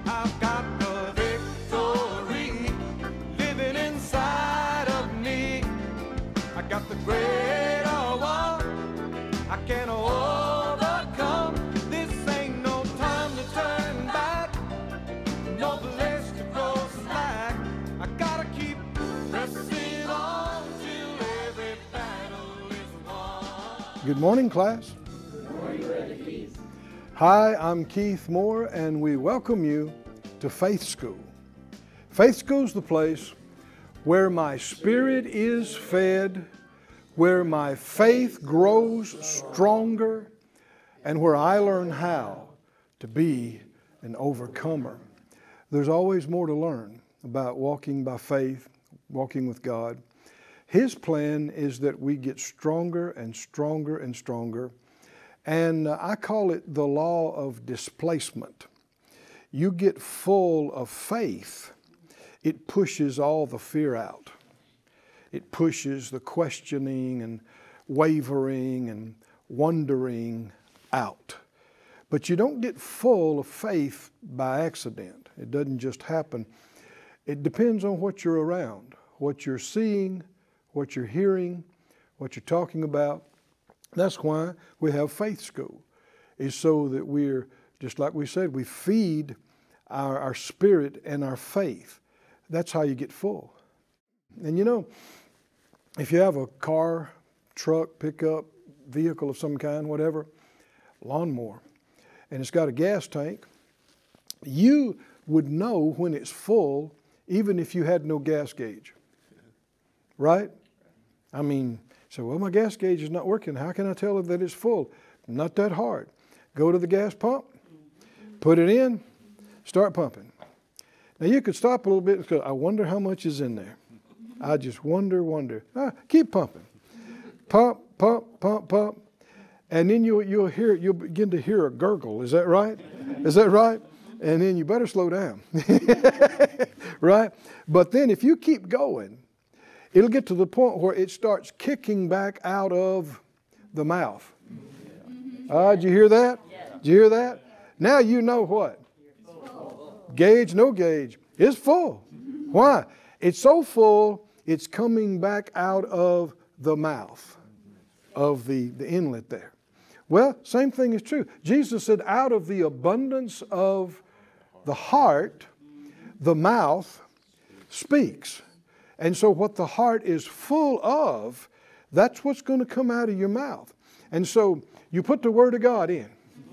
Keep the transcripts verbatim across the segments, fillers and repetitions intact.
I've got the victory living inside of me. I got the greater one I can overcome. This ain't no time to turn back, no place to go slack. I gotta keep pressing on till every battle is won. Good morning, class. Hi, I'm Keith Moore, and we welcome you to Faith School. Faith School is the place where my spirit is fed, where my faith grows stronger, and where I learn how to be an overcomer. There's always more to learn about walking by faith, walking with God. His plan is that we get stronger and stronger and stronger. And uh, I call it the law of displacement. You get full of faith, it pushes all the fear out. It pushes the questioning and wavering and wondering out. But you don't get full of faith by accident. It doesn't just happen. It depends on what you're around, what you're seeing, what you're hearing, what you're talking about. That's why we have Faith School, is so that we're, just like we said, we feed our, our spirit and our faith. That's how you get full. And you know, if you have a car, truck, pickup, vehicle of some kind, whatever, lawnmower, and it's got a gas tank, you would know when it's full even if you had no gas gauge, right? I mean, so, well, my gas gauge is not working. How can I tell that it's full? Not that hard. Go to the gas pump, put it in, start pumping. Now, you could stop a little bit because I wonder how much is in there. I just wonder, wonder. Ah, keep pumping. Pump, pump, pump, pump. And then you'll, you'll hear, you'll begin to hear a gurgle. Is that right? Is that right? And then you better slow down. Right? But then if you keep going, it'll get to the point where it starts kicking back out of the mouth. Uh, did you hear that? Did you hear that? Now you know what? Gauge, no gauge. It's full. Why? It's so full, it's coming back out of the mouth of the, the inlet there. Well, same thing is true. Jesus said, out of the abundance of the heart, the mouth speaks. And so what the heart is full of, that's what's going to come out of your mouth. And so you put the Word of God in.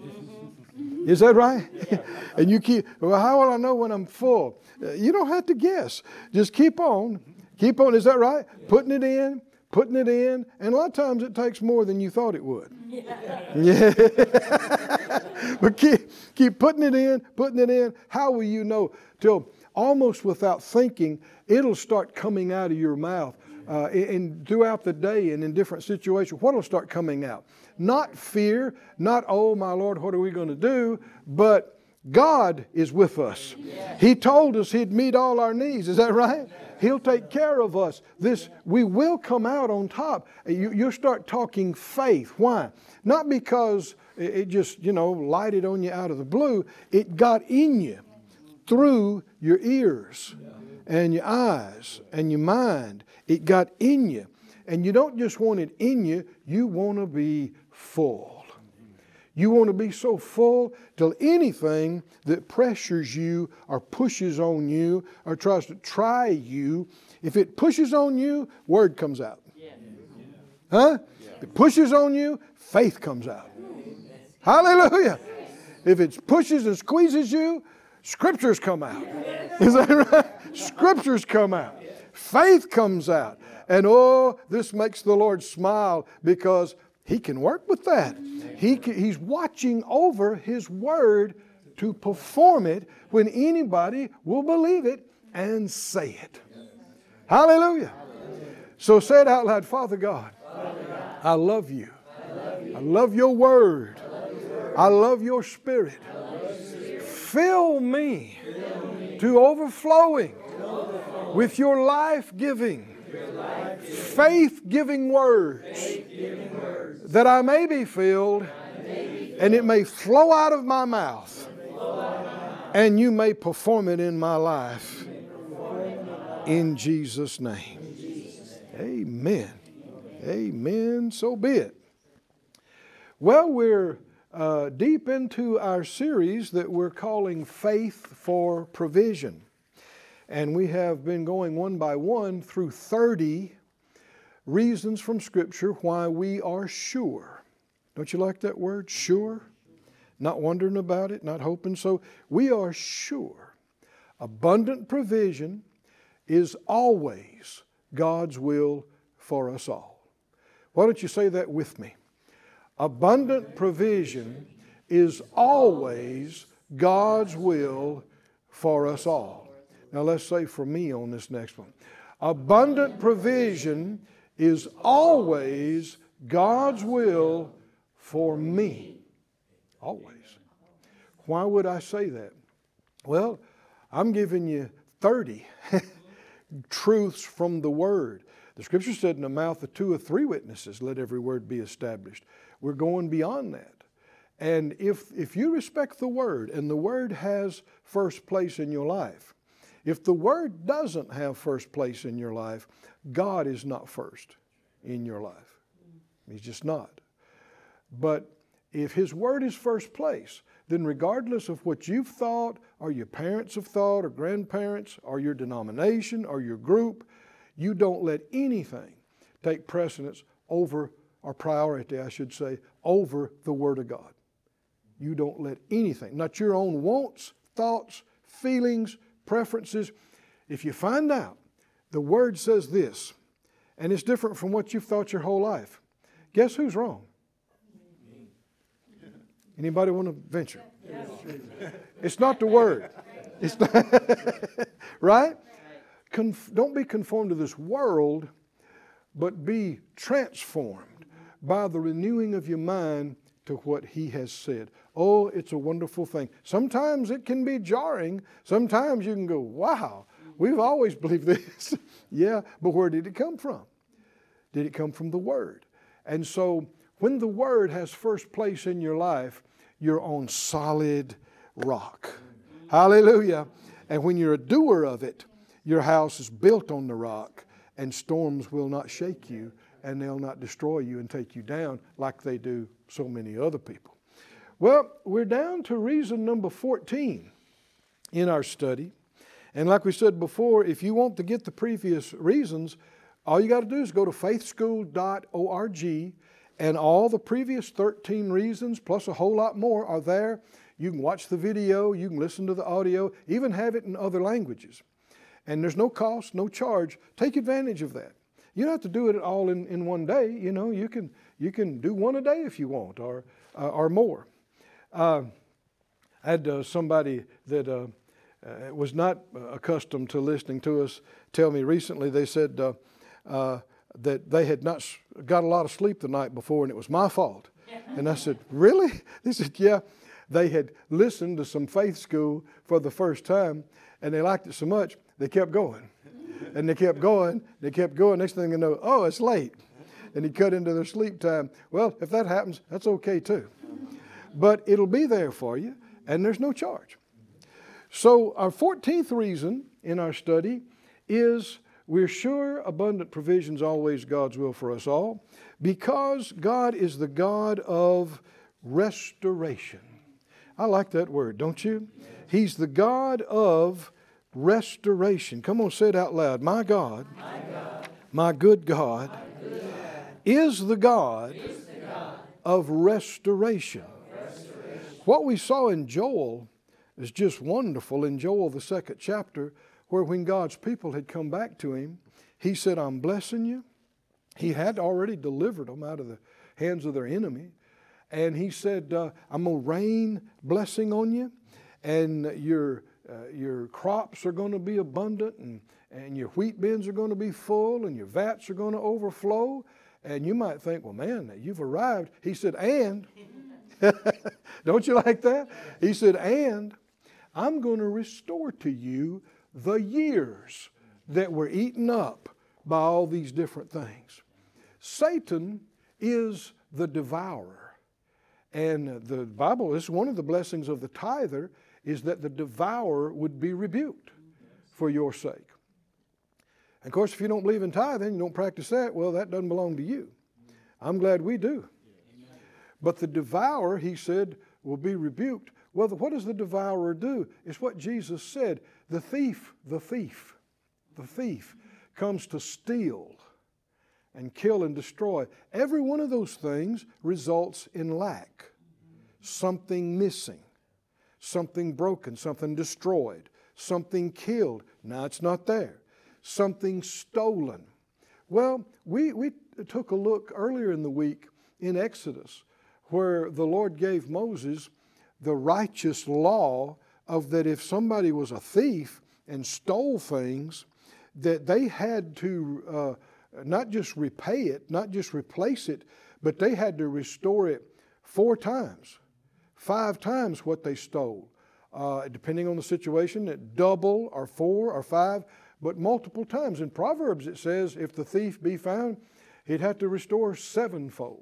Is that right? And you keep, well, how will I know when I'm full? Uh, you don't have to guess. Just keep on. Keep on. Is that right? Putting it in, putting it in. And a lot of times it takes more than you thought it would. Yeah. But keep, keep putting it in, putting it in. How will you know? Till almost without thinking, it'll start coming out of your mouth uh, and throughout the day and in different situations. What will start coming out? Not fear, not, oh my Lord, what are we going to do? But God is with us. He told us He'd meet all our needs. Is that right? He'll take care of us. This, we will come out on top. You, you'll start talking faith. Why? Not because it just, you know, lighted on you out of the blue. It got in you through your ears and your eyes and your mind. It got in you. And you don't just want it in you, you want to be full. You want to be so full till anything that pressures you or pushes on you or tries to try you, if it pushes on you, word comes out. Huh? If it pushes on you, faith comes out. Hallelujah. If it pushes and squeezes you, Scriptures come out. Is that right? Scriptures come out. Faith comes out. And oh, this makes the Lord smile because He can work with that. He can, He's watching over His Word to perform it when anybody will believe it and say it. Hallelujah. So say it out loud. Father God, I love you. I love your Word. I love your Spirit. Fill me to overflowing with your life-giving, faith-giving words, that I may be filled and it may flow out of my mouth and you may perform it in my life. In Jesus' name. Amen. Amen. So be it. Well, we're uh, deep into our series that we're calling Faith for Provision. And we have been going one by one through thirty reasons from Scripture why we are sure. Don't you like that word, sure? Not wondering about it, not hoping so. We are sure. Abundant provision is always God's will for us all. Why don't you say that with me? Abundant provision is always God's will for us all. Now let's say for me on this next one. Abundant provision is always God's will for me. Always. Why would I say that? Well, I'm giving you thirty truths from the Word. The Scripture said, in the mouth of two or three witnesses, let every word be established. We're going beyond that. And if, if you respect the Word, and the Word has first place in your life, if the Word doesn't have first place in your life, God is not first in your life. He's just not. But if His Word is first place, then regardless of what you've thought, or your parents have thought, or grandparents, or your denomination, or your group, you don't let anything take precedence over, or priority, I should say, over the Word of God. You don't let anything, not your own wants, thoughts, feelings, preferences. If you find out the Word says this, and it's different from what you've thought your whole life, guess who's wrong? Anybody want to venture? Yes. It's not the Word. It's not right? Conf- don't be conformed to this world, but be transformed by the renewing of your mind to what He has said. Oh, it's a wonderful thing. Sometimes it can be jarring. Sometimes you can go, wow, we've always believed this. Yeah, but where did it come from? Did it come from the Word? And so when the Word has first place in your life, you're on solid rock. Hallelujah. And when you're a doer of it, your house is built on the rock, and storms will not shake you, and they'll not destroy you and take you down like they do so many other people. Well, we're down to reason number fourteen in our study. And like we said before, if you want to get the previous reasons, all you got to do is go to faith school dot org, and all the previous thirteen reasons, plus a whole lot more, are there. You can watch the video, you can listen to the audio, even have it in other languages. And there's no cost, no charge. Take advantage of that. You don't have to do it all in, in one day. You know, you can you can do one a day if you want, or uh, or more. Uh, I had uh, somebody that uh, uh, was not accustomed to listening to us tell me recently. They said uh, uh, that they had not got a lot of sleep the night before, and it was my fault. And I said, really? They said, yeah. They had listened to some faith school for the first time, and they liked it so much, they kept going. And they kept going, they kept going. Next thing you know, oh, it's late. And he cut into their sleep time. Well, if that happens, that's okay too. But it'll be there for you, and there's no charge. So our fourteenth reason in our study is we're sure abundant provision is always God's will for us all, because God is the God of restoration. I like that word, don't you? He's the God of restoration. Come on, say it out loud. My God, my, God, my good God, my good God is the God, is the God of restoration. Of restoration. What we saw in Joel is just wonderful. In Joel, the second chapter, where when God's people had come back to Him, He said, I'm blessing you. He had already delivered them out of the hands of their enemy. And He said, uh, I'm going to rain blessing on you, and your uh, your crops are going to be abundant, and, and your wheat bins are going to be full, and your vats are going to overflow. And you might think, well, man, you've arrived. He said, and, don't you like that? He said, and I'm going to restore to you the years that were eaten up by all these different things. Satan is the devourer. And the Bible, this is one of the blessings of the tither, is that the devourer would be rebuked for your sake. And of course, if you don't believe in tithing, you don't practice that, well, that doesn't belong to you. I'm glad we do. But the devourer, he said, will be rebuked. Well, what does the devourer do? It's what Jesus said. The thief, the thief, the thief comes to steal and kill and destroy. Every one of those things results in lack. Something missing, something broken, something destroyed, something killed. Now it's not there. Something stolen. Well, we, we took a look earlier in the week in Exodus where the Lord gave Moses the righteous law of that if somebody was a thief and stole things, that they had to uh, not just repay it, not just replace it, but they had to restore it four times, five times what they stole. Uh, depending on the situation, at double or four or five, but multiple times. In Proverbs it says if the thief be found, he'd have to restore sevenfold.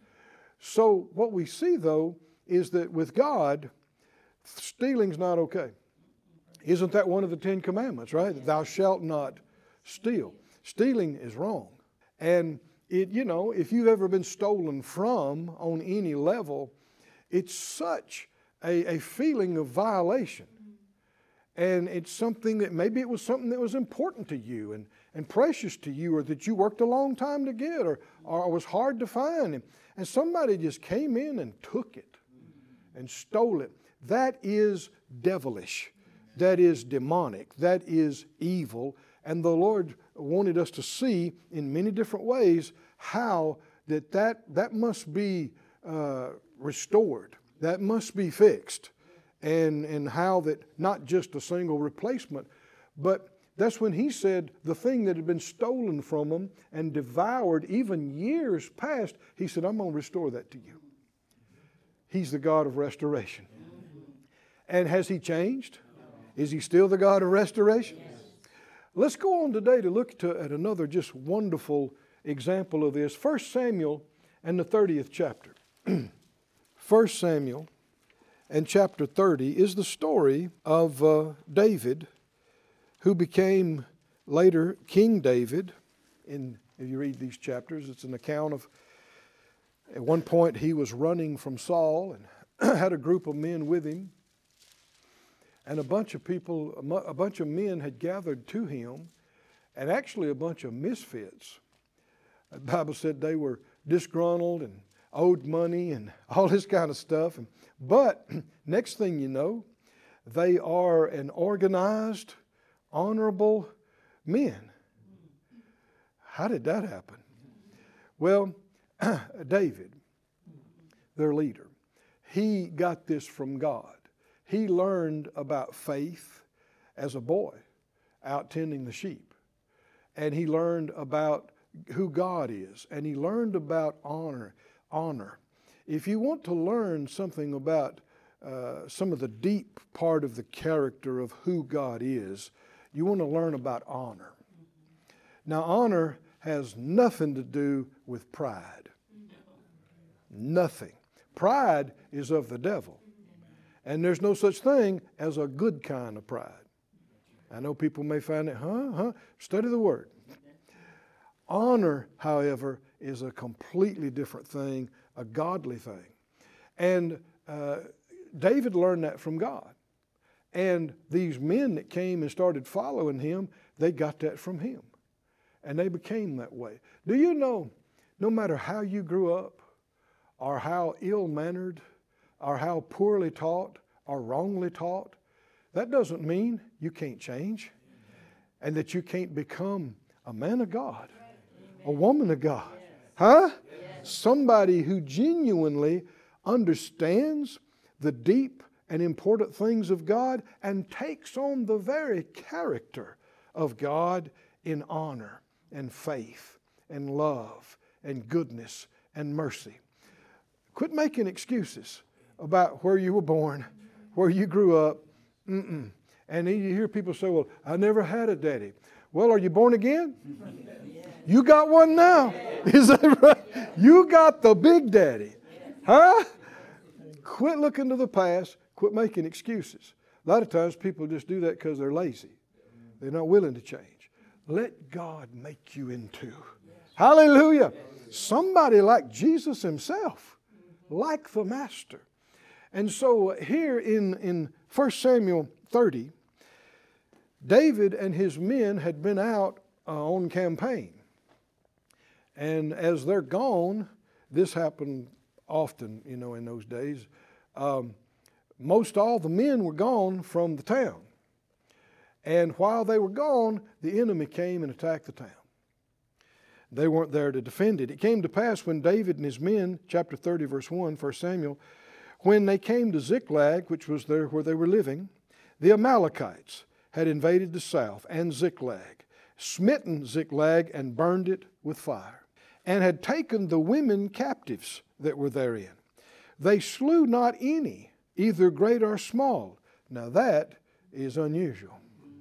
So what we see though is that with God, stealing's not okay. Isn't that one of the Ten Commandments, right? Thou shalt not steal. Stealing is wrong. And it, you know, if you've ever been stolen from on any level, it's such a, a feeling of violation. And it's something that maybe it was something that was important to you and, and precious to you, or that you worked a long time to get, or, or was hard to find. And, and somebody just came in and took it and stole it. That is devilish. That is demonic. That is evil. And the Lord wanted us to see in many different ways how that that, that must be uh, restored. That must be fixed. And, and how that not just a single replacement, but that's when he said the thing that had been stolen from them and devoured even years past, he said, I'm going to restore that to you. He's the God of restoration. And has he changed? Is he still the God of restoration? Let's go on today to look to, at another just wonderful example of this. First Samuel and the thirtieth chapter. First Samuel and chapter thirty is the story of uh, David, who became later King David. In, if you read these chapters, it's an account of at one point he was running from Saul and had a group of men with him. And a bunch of people, a bunch of men had gathered to him, and actually a bunch of misfits. The Bible said they were disgruntled and owed money and all this kind of stuff. But next thing you know, they are an organized, honorable men. How did that happen? Well, David, their leader, he got this from God. He learned about faith as a boy out tending the sheep. And he learned about who God is. And he learned about honor. honor. If you want to learn something about uh, some of the deep part of the character of who God is, you want to learn about honor. Now, honor has nothing to do with pride. Nothing. Pride is of the devil. And there's no such thing as a good kind of pride. I know people may find it, huh, huh? Study the Word. Honor, however, is a completely different thing, a godly thing. And uh, David learned that from God. And these men that came and started following him, they got that from him. And they became that way. Do you know, no matter how you grew up, or how ill-mannered, or how poorly taught, or wrongly taught, that doesn't mean you can't change and that you can't become a man of God, a woman of God. Huh? Somebody who genuinely understands the deep and important things of God and takes on the very character of God in honor and faith and love and goodness and mercy. Quit making excuses about where you were born, where you grew up. Mm-mm. And then you hear people say, well, I never had a daddy. Well, are you born again? You got one now. Is that right? You got the big daddy. Huh? Quit looking to the past. Quit making excuses. A lot of times people just do that because they're lazy. They're not willing to change. Let God make you into. Hallelujah. Somebody like Jesus himself, like the Master. And so here in, in First Samuel thirty, David and his men had been out uh, on campaign. And as they're gone, this happened often, you know, in those days. Um, most all the men were gone from the town. And while they were gone, the enemy came and attacked the town. They weren't there to defend it. It came to pass when David and his men, chapter thirty, verse one, First Samuel, when they came to Ziklag, which was there where they were living, the Amalekites had invaded the south and Ziklag, smitten Ziklag and burned it with fire, and had taken the women captives that were therein. They slew not any, either great or small. Now that is unusual.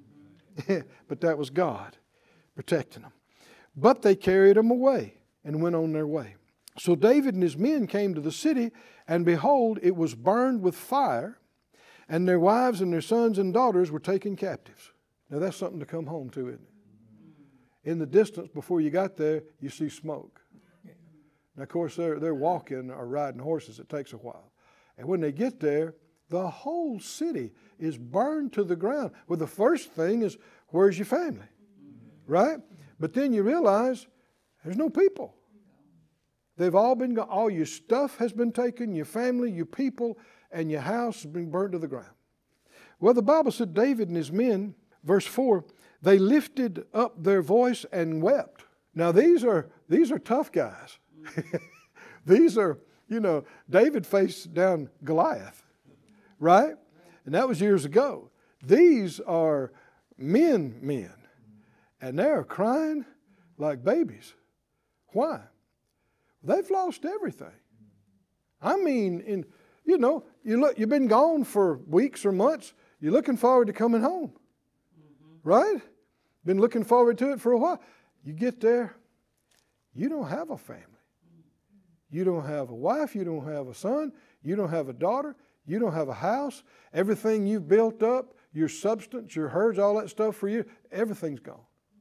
But that was God protecting them. But they carried them away and went on their way. So David and his men came to the city, and behold, it was burned with fire, and their wives and their sons and daughters were taken captives. Now that's something to come home to, isn't it? In the distance, before you got there, you see smoke. Now, of course, they're, they're walking or riding horses. It takes a while. And when they get there, the whole city is burned to the ground. Well, the first thing is, where's your family? Right? But then you realize there's no people. They've all been gone. All your stuff has been taken, your family, your people, and your house has been burned to the ground. Well, the Bible said David and his men, verse four, they lifted up their voice and wept. Now these are these are tough guys. These are, you know, David faced down Goliath, right? And that was years ago. These are men, men. And they're crying like babies. Why? They've lost everything. I mean, in you know, you look, you've been gone for weeks or months. You're looking forward to coming home, mm-hmm. right? Been looking forward to it for a while. You get there, you don't have a family. You don't have a wife. You don't have a son. You don't have a daughter. You don't have a house. Everything you've built up, your substance, your herds, all that stuff for you, everything's gone.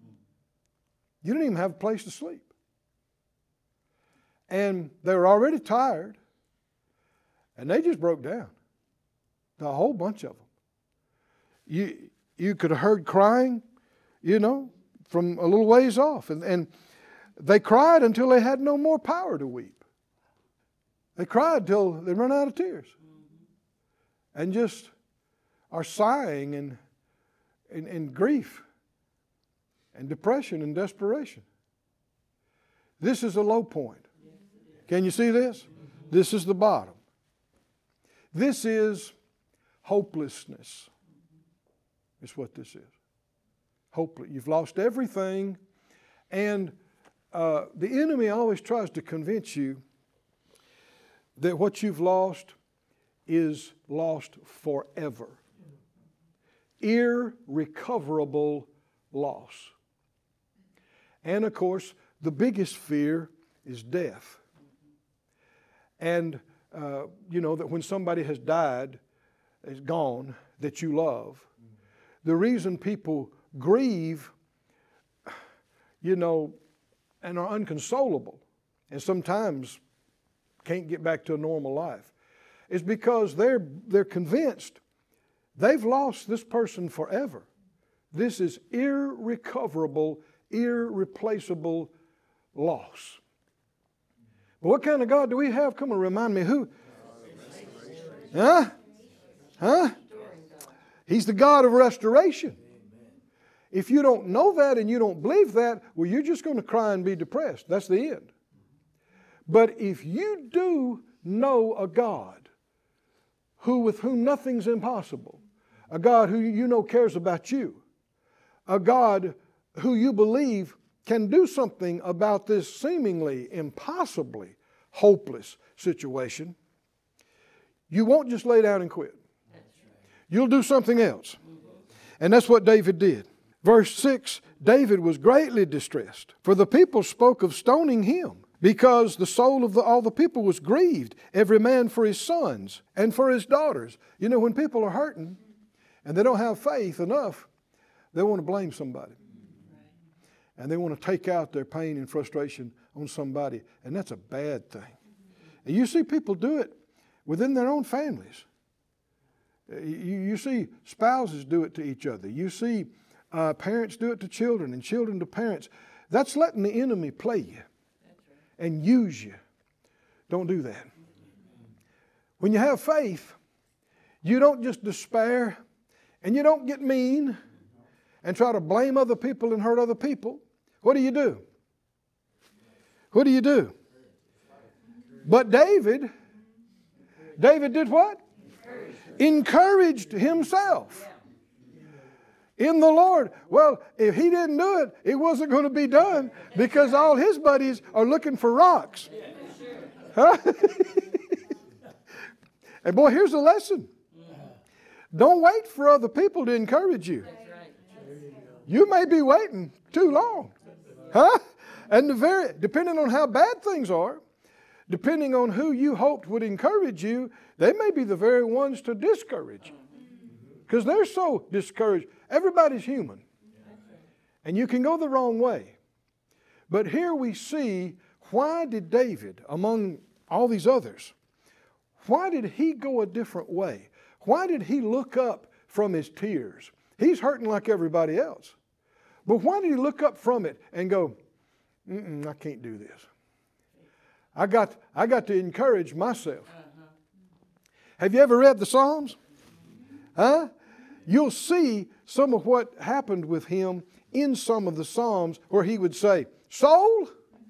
You don't even have a place to sleep. And they were already tired, and they just broke down. A whole bunch of them. You, you could have heard crying, you know, from a little ways off. And, and they cried until they had no more power to weep. They cried till they run out of tears. And just are sighing in, in, in grief and depression and desperation. This is a low point. Can you see this? This is the bottom. This is hopelessness. Is what this is. Hopeless. You've lost everything, and uh, the enemy always tries to convince you that what you've lost is lost forever. Irrecoverable loss. And of course, the biggest fear is death. And uh, you know that when somebody has died, is gone, that you love, the reason people grieve, you know, and are unconsolable, and sometimes can't get back to a normal life, is because they're they're convinced they've lost this person forever. This is irrecoverable, irreplaceable loss. But what kind of God do we have? Come on, remind me who? Huh? Huh? He's the God of restoration. If you don't know that and you don't believe that, well, you're just going to cry and be depressed. That's the end. But if you do know a God who with whom nothing's impossible, a God who you know cares about you, a God who you believe can do something about this seemingly impossibly hopeless situation, you won't just lay down and quit. You'll do something else. And that's what David did. Verse six, David was greatly distressed, for the people spoke of stoning him, because the soul of the, all the people was grieved, every man for his sons and for his daughters. You know, when people are hurting and they don't have faith enough, they want to blame somebody. And they want to take out their pain and frustration on somebody. And that's a bad thing. And you see people do it within their own families. You, you see spouses do it to each other. You see uh, parents do it to children and children to parents. That's letting the enemy play you and use you. Don't do that. When you have faith, you don't just despair and you don't get mean and try to blame other people and hurt other people. What do you do? What do you do? But David, David did what? Encouraged himself in the Lord. Well, if he didn't do it, it wasn't going to be done because all his buddies are looking for rocks. Huh? And boy, here's a lesson. Don't wait for other people to encourage you. You may be waiting too long. Huh? And the very, depending on how bad things are, depending on who you hoped would encourage you, they may be the very ones to discourage you. Because they're so discouraged. Everybody's human. And you can go the wrong way. But here we see, why did David, among all these others, why did he go a different way? Why did he look up from his tears? He's hurting like everybody else. But why did he look up from it and go, Mm-mm, I can't do this. I got, I got to encourage myself. Uh-huh. Have you ever read the Psalms? Huh? You'll see some of what happened with him in some of the Psalms where he would say, soul,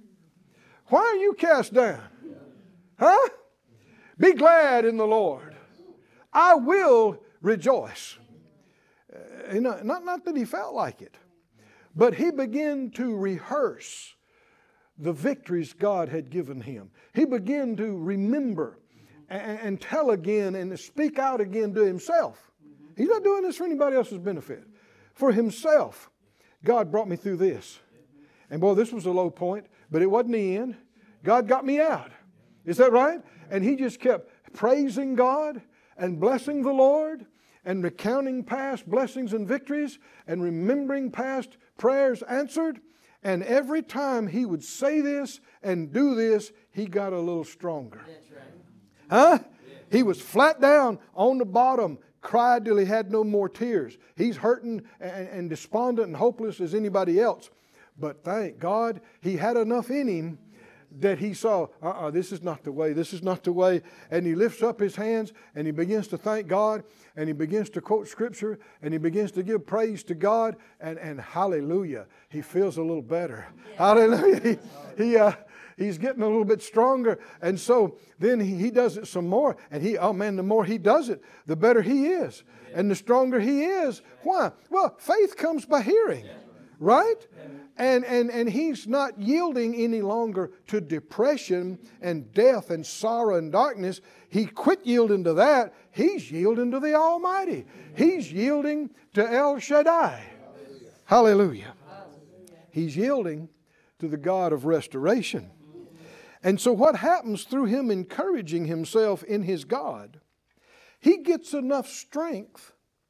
why are you cast down? Huh? Be glad in the Lord. I will rejoice. Uh, you know, not, not that he felt like it, but he began to rehearse the victories God had given him. He began to remember and, and tell again and speak out again to himself. He's not doing this for anybody else's benefit. For himself, God brought me through this. And boy, this was a low point, but it wasn't the end. God got me out. Is that right? And he just kept praising God and blessing the Lord and recounting past blessings and victories and remembering past prayers answered. And every time he would say this and do this, he got a little stronger. That's right. Huh? Yeah. He was flat down on the bottom, cried till he had no more tears. He's hurting and, and despondent and hopeless as anybody else. But thank God he had enough in him that he saw, uh-uh, this is not the way, this is not the way. And he lifts up his hands and he begins to thank God and he begins to quote Scripture and he begins to give praise to God and, and hallelujah, he feels a little better. Hallelujah. He, he, uh, he's getting a little bit stronger. And so then he, he does it some more. And he, oh man, the more he does it, the better he is. And the stronger he is. Why? Well, faith comes by hearing. Right? And, and, and he's not yielding any longer to depression and death and sorrow and darkness. He quit yielding to that. He's yielding to the Almighty. He's yielding to El Shaddai. Hallelujah. He's yielding to the God of restoration. And so what happens through him encouraging himself in his God, he gets enough strength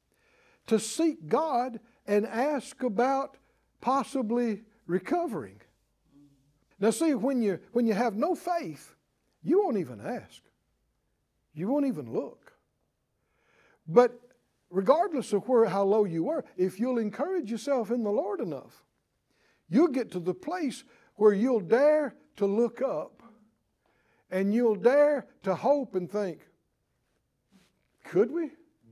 to seek God and ask about possibly recovering. Now see, when you, when you have no faith, you won't even ask. You won't even look. But regardless of where, how low you were, if you'll encourage yourself in the Lord enough, you'll get to the place where you'll dare to look up and you'll dare to hope and think, could we?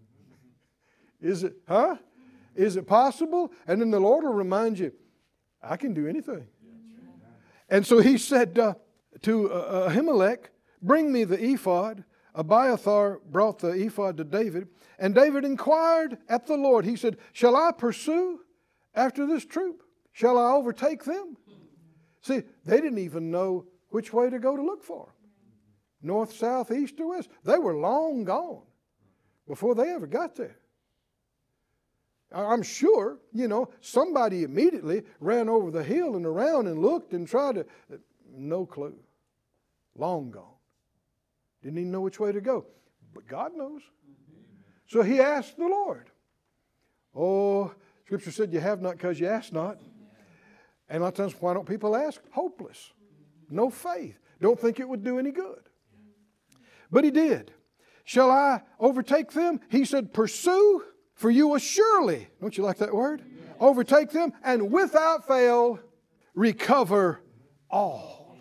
Is it, huh? Is it possible? And then the Lord will remind you, I can do anything. And so he said uh, to uh, Ahimelech, bring me the ephod. Abiathar brought the ephod to David. And David inquired at the Lord. He said, shall I pursue after this troop? Shall I overtake them? See, they didn't even know which way to go to look for them. North, south, east, or west. They were long gone before they ever got there. I'm sure, you know, somebody immediately ran over the hill and around and looked and tried to, no clue. Long gone. Didn't even know which way to go. But God knows. So he asked the Lord. Scripture said you have not because you ask not. And a lot of times, why don't people ask? Hopeless. No faith. Don't think it would do any good. But he did. Shall I overtake them? He said, pursue, for you will surely, don't you like that word? Yes. Overtake them, and without fail, recover all.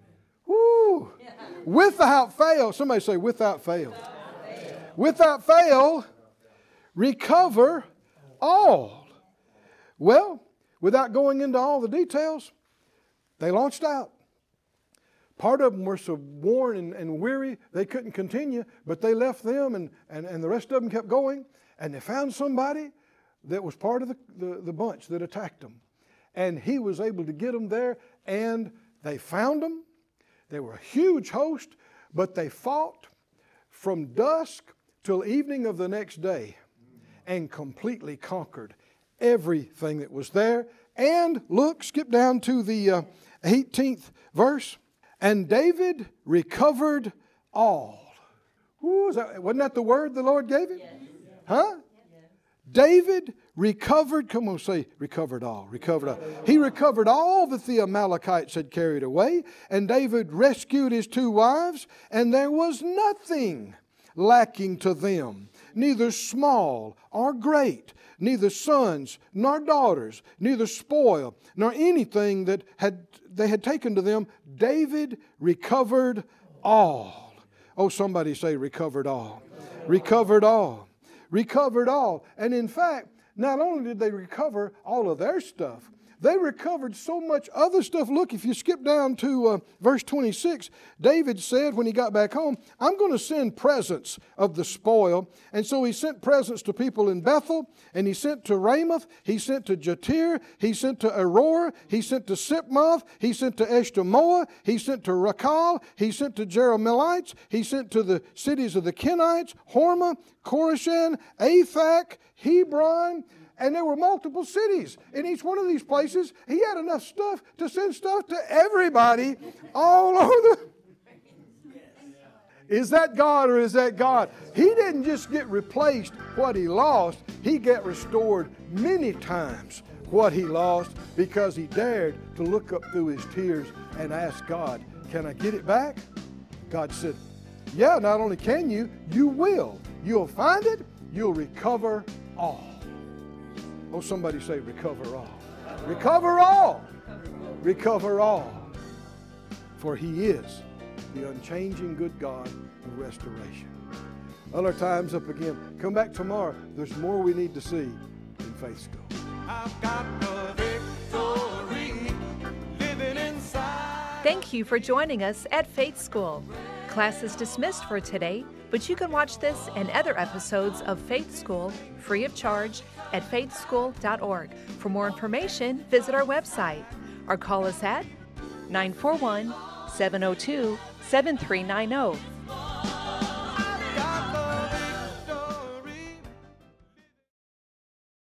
Woo! Yeah. Without fail. Somebody say, without fail. Without fail. Without fail, recover all. Well, without going into all the details, they launched out. Part of them were so worn and, and weary, they couldn't continue, but they left them, and, and, and the rest of them kept going, and they found somebody that was part of the, the, the bunch that attacked them. And he was able to get them there, and they found them. They were a huge host, but they fought from dusk till evening of the next day and completely conquered everything that was there. And look, skip down to the uh, eighteenth verse. And David recovered all. Ooh, is that, wasn't that the word the Lord gave him? Yes. Huh? Yes. David recovered, come on, say, recovered all, recovered all. He recovered all that the Amalekites had carried away, and David rescued his two wives, and there was nothing lacking to them, neither small or great, neither sons nor daughters, neither spoil, nor anything that had they had taken to them. David recovered all. Oh, somebody say recovered all. Recovered all. Recovered all. And in fact, not only did they recover all of their stuff, they recovered so much other stuff. Look, if you skip down to uh, verse twenty-six, David said when he got back home, I'm going to send presents of the spoil. And so he sent presents to people in Bethel, and he sent to Ramoth, he sent to Jatir, he sent to Aurora, he sent to Sipmoth, he sent to Eshtemoa, he sent to Rakal, he sent to Jerahmeelites, he sent to the cities of the Kenites, Hormah, Korashan, Athak, Hebron. And there were multiple cities. In each one of these places, he had enough stuff to send stuff to everybody all over the... Is that God or is that God? He didn't just get replaced what he lost. He got restored many times what he lost because he dared to look up through his tears and ask God, can I get it back? God said, yeah, not only can you, you will. You'll find it. You'll recover all. Oh, somebody say recover all. Recover all. Recover all. For he is the unchanging good God of restoration. Well, our time's up again. Come back tomorrow. There's more we need to see in Faith School. I've got the victory living inside. Thank you for joining us at Faith School. Class is dismissed for today, but you can watch this and other episodes of Faith School free of charge at faith school dot org. For more information, visit our website or call us at nine four one, seven oh two, seven three nine oh.